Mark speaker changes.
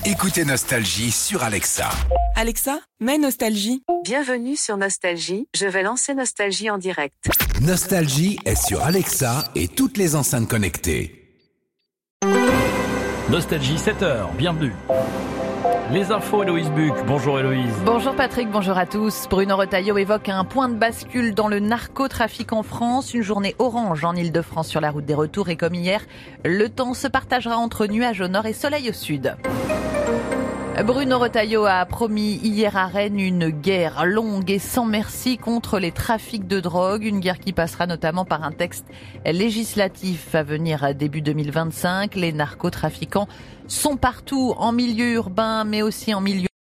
Speaker 1: Écoutez Nostalgie sur Alexa.
Speaker 2: Alexa, mets Nostalgie.
Speaker 3: Bienvenue sur Nostalgie, je vais lancer Nostalgie en direct.
Speaker 1: Nostalgie est sur Alexa et toutes les enceintes connectées.
Speaker 4: Nostalgie 7h, bienvenue. Les infos, Héloïse Buc. Bonjour Héloïse.
Speaker 5: Bonjour Patrick, bonjour à tous. Bruno Retailleau évoque un point de bascule dans le narcotrafic en France. Une journée orange en Ile-de-France sur la route des retours et comme hier, le temps se partagera entre nuages au nord et soleil au sud. Bruno Retailleau a promis hier à Rennes une guerre longue et sans merci contre les trafics de drogue. Une guerre qui passera notamment par un texte législatif à venir début 2025. Les narcotrafiquants sont partout en milieu urbain mais aussi en milieu